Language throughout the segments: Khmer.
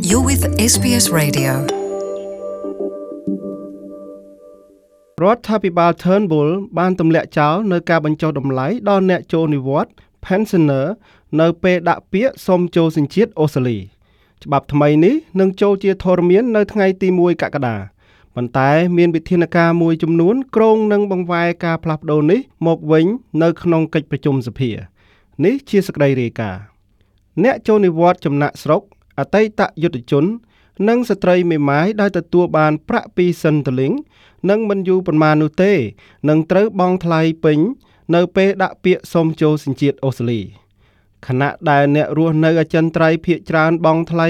You're with SBS Radio. រដ្ឋាភិបាល Turnbull បានទម្លាក់ចោលនៅការបញ្ចុះតម្លៃដល់អ្នកចូលនិវត្តន៍ pensioner នៅពេលដាក់ពាក្យសុំចូលសញ្ជាតិអូស្ត្រាលីច្បាប់ថ្មីនេះនឹងចូលជាធរមាននៅថ្ងៃទី1កក្កដាប៉ុន្តែមានវិធានការមួយចំនួនគ្រោងនឹងបង្វែរការផ្លាស់ប្ដូរនេះមកវិញនៅក្នុងកិច្ចប្រជុំសភានេះជាសេចក្តីរាយការណ៍អ្នកចូលនិវត្តន៍ចំណាក់ស្រុកអតីតយុទ្ធជននិងស្ត្រីមេម៉ាយដែលទទួលបានប្រាក់ពី Centrelink នឹងមិនយូរប៉ុន្មាននោះទេនឹងត្រូវបង់ថ្លៃពេញនៅពេលដាក់ពាក្យសុំចូលសញ្ជាតិអូស្ត្រាលីខណៈដែលអ្នករស់នៅអចិន្ត្រៃយ៍ភាគច្រើនបង់ថ្លៃ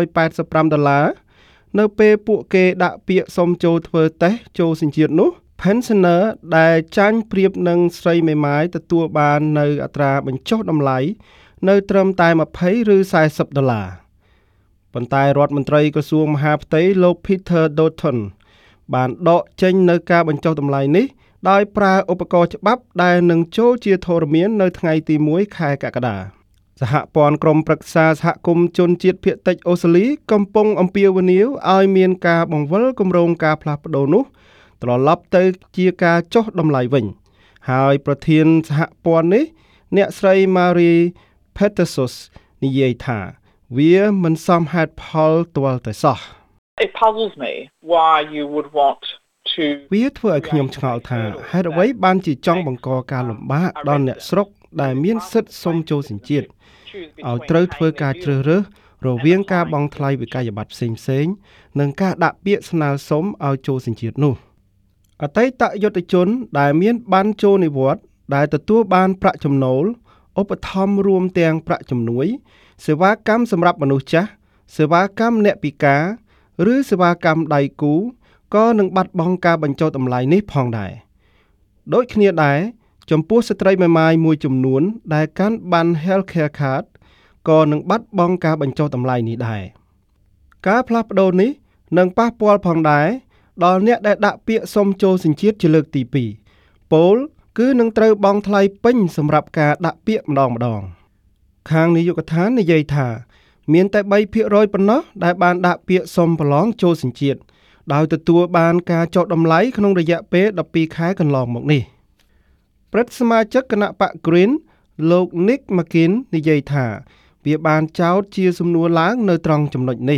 $285នៅពេលពួកគេដាក់ពាក្យសុំចូលធ្វើតេស្តចូលសញ្ជាតិនោះ pensioner ដែលចាញ់ប្រៀបនឹងស្រីមេម៉ាយទទួលបាននៅអត្រាបញ្ចុះតម្លៃនៅត្រឹមតែ$20ឬ$40ប៉ុន្តែរដ្ឋមន្ត្រីក្រសួងមហាផ្ទៃលោក Peter Dutton បានដកចេញនៅការបញ្ចុះតម្លៃនេះដោយប្រើឧបករណ៍ច្បាប់ដែលនឹងចូលជាធរមាននៅថ្ងៃទី1ខែកក្កដាសហព័ន្ធក្រុមប្រឹក្សាសហគមន៍ជនជាតិភាគតិចអូស្ត្រាលីកំពុងអំពាវនាវឲ្យមានការបង្វិលគម្រោងការផ្លាស់ប្ដូរនោះត្រឡប់ទៅជាការចុះតម្លៃវិញហើយប្រធានសហព័ន្ធនេះអ្នកស្រី Marie Peterson និយាយថាវាមិនសមហេតុផលទាល់តែសោះ It puzzles me why you would want to វាធ្វើឲ្យខ្ញុំឆ្ងល់ថាហេតុអ្វីបានជាចង់បង្កការលំបាកដល់អ្នកស្រុកដែលមានសិទ្ធិសុំចូលសញ្ជាតិឲ្យត្រូវធ្វើការជ្រើសរើសរវាងការបង់ថ្លៃវិក័យប័ត្រផ្សេងៗនិងការដាក់ពាក្យស្នើសុំឲ្យចូលសញ្ជាតិនោះអតីតយុទ្ធជនដែលមានបានចូលនិវត្តន៍ដែលទទួលបានប្រាក់ចំណូលឧបត្ថម្ភរួមទាំងប្រាក់ជំនួយសេវាកម្មសម្រាប់មនុស្សចាស់សេវាកម្មអ្នកពិការឬសេវាកម្មដៃគូក៏នឹងបាត់បង់ការបញ្ចុះតម្លៃនេះផងដែរដូចគ្នាដែរចំពោះស្ត្រីមេម៉ាយមួយចំនួនដែលកាន់បាន Healthcare Card ក៏នឹងបាត់បង់ការបញ្ចុះតម្លៃនេះដែរការផ្លាស់ប្ដូរនេះនឹងប៉ះពាល់ផងដែរដល់អ្នកដែលដាក់ពាក្យសុំចូលសញ្ជាតិជាលើកទី2ពលគឺនឹងត្រូវបង់ថ្លៃពេញសម្រាប់ការដាក់ពាក្យម្ដងខាងនាយកដ្ឋាននិយាយថាមានតែ 3% ប៉ុណ្ណោះដែលបានដាក់ពាក្យសុំប្រឡងចូលសញ្ជាតិដោយទទួលបានការចុះតម្លៃក្នុងរយៈពេល12ខែកន្លងមកនេះព្រឹទ្ធសមាជិកគណៈបក Green លោក Nick McKin និយាយថាវាបានចោទជាសំណួរឡើងនៅត្រង់ចំណុចនេះ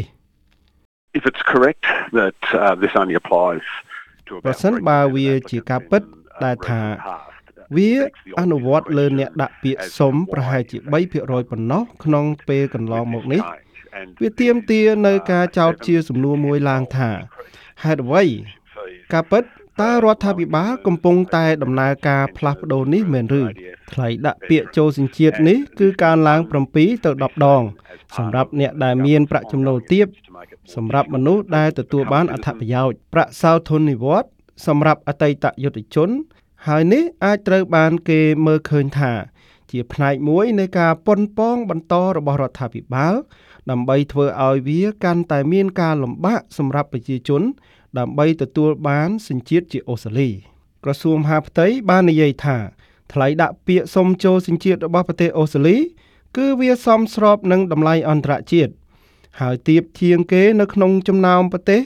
If it's correct that this only applies to about ប្រសិនបើវាជាការពិតដែលថាវាអនុវត្តលើអ្នកដាក់ពាក្យសុំប្រហែលជា 3% ប៉ុណ្ណោះក្នុងពេលកន្លងមកនេះវាទាមទារនៅការចោទជាសំណួរមួយឡើងថាហេតុអ្វីការពិតតើរដ្ឋាភិបាលកំពុងតែដំណើរការផ្លាស់ប្ដូរនេះមែនឬថ្លៃដាក់ពាក្យចូលសញ្ជាតិនេះគឺកើនឡើង7ទៅ10ដងសម្រាប់អ្នកដែលមានប្រាក់ចំណូលទាបសម្រាប់មនុស្សដែលទទួលបានអត្ថប្រយោជន៍ប្រាក់សោធននិវត្តន៍សម្រាប់អតីតយុទ្ធជនហើយនេះអាចត្រូវបានគេមើលឃើញថាជាផ្នែកមួយនៃការប៉ុនប៉ងបន្តរបស់រដ្ឋាភិបាលដើម្បីធ្វើឲ្យវាកាន់តែមានការលំបាកសម្រាប់ប្រជាជនដើម្បីទទួលបានសញ្ជាតិជាអូស្ត្រាលីក្រសួងមហាផ្ទៃបាននិយាយថាថ្លៃដាក់ពាក្យសុំចូលសញ្ជាតិរបស់ប្រទេសអូស្ត្រាលីគឺវាសមស្របនឹងតម្លៃអន្តរជាតិហើយទាបជាងគេនៅក្នុងចំណោមប្រទេស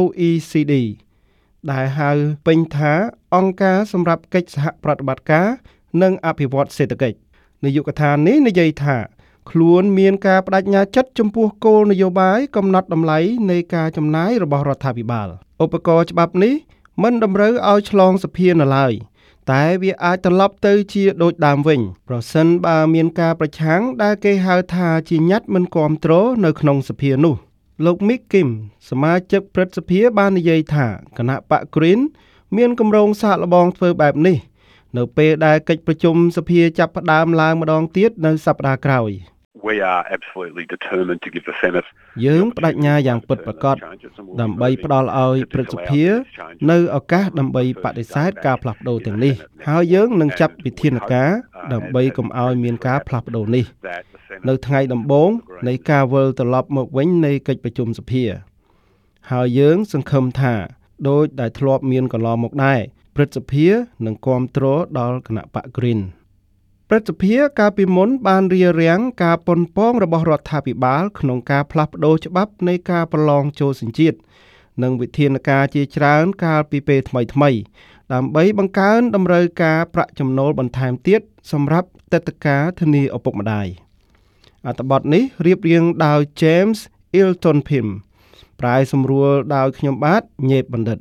OECD ដែលហៅពេញថាអង្គការសម្រាប់កិច្ចសហប្រតិបត្តិការនិងអភិវឌ្ឍសេដ្ឋកិច្ចនាយកដ្ឋាននេះនិយាយថាខ្លួនមានការបដិញ្ញាចិត្តចំពោះគោលនយោបាយកំណត់តម្លៃនៃការចំណាយរបស់រដ្ឋាភិបាលឧបករណ៍ច្បាប់នេះមិនតម្រូវឲ្យឆ្លងសភានៅឡើយតែវាអាចត្រឡប់ទៅជាដូចដើមវិញប្រសិនបើមានការប្រឆាំងដែលគេហៅថាជាញត្តិមិនគាំទ្រនៅក្នុងសភានោះលោក Mick Kim សមាជិកព្រឹទ្ធសភាបាននិយាយថាគណៈបក Green មានគម្រោងសាកល្បងធ្វើបែបនេះនៅពេលដែលកិច្ចប្រជុំសភាចាប់ផ្ដើមឡើងម្ដងទៀតនៅសប្ដាហ៍ក្រោយ We are absolutely determined to give the Senate យើងបដិញ្ញាយ៉ាងពិតប្រាកដដើម្បីផ្ដល់ឲ្យព្រឹទ្ធសភានៅឱកាសដើម្បីបដិសេធការផ្លាស់ប្ដូរទាំងនេះហើយយើងនឹងចាត់វិធានការដើម្បីកុំឲ្យមានការផ្លាស់ប្ដូរនេះនៅថ្ងៃដំបូងនៃការវិលត្រឡប់មកវិញនៃកិច្ចប្រជុំសភាហើយយើងសង្ឃឹមថាដោយដែលធ្លាប់មានកន្លងមកដែរព្រឹទ្ធសភានឹងគាំទ្រដល់គណៈបក Green ព្រឹទ្ធសភាកាលពីមុនបានរារាំងការប៉ុនប៉ងរបស់រដ្ឋាភិបាលក្នុងការផ្លាស់ប្តូរច្បាប់នៃការប្រឡងចូលសញ្ជាតិនិងវិធានការជាច្រើនកាលពីពេលថ្មីៗដើម្បីបង្កើនតម្រូវការប្រាក់ចំណូលបន្ថែមទៀតសម្រាប់ទឹកតការធានាឪពុកម្ដាយអត្ថបទនេះរៀបរៀងដោយ James Ilton Pim ប្រែសម្រួលដោយខ្ញុំបាទញេបបណ្ឌិត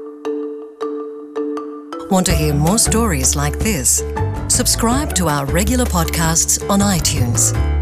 Want to hear more stories like this? Subscribe to our regular podcasts on iTunes.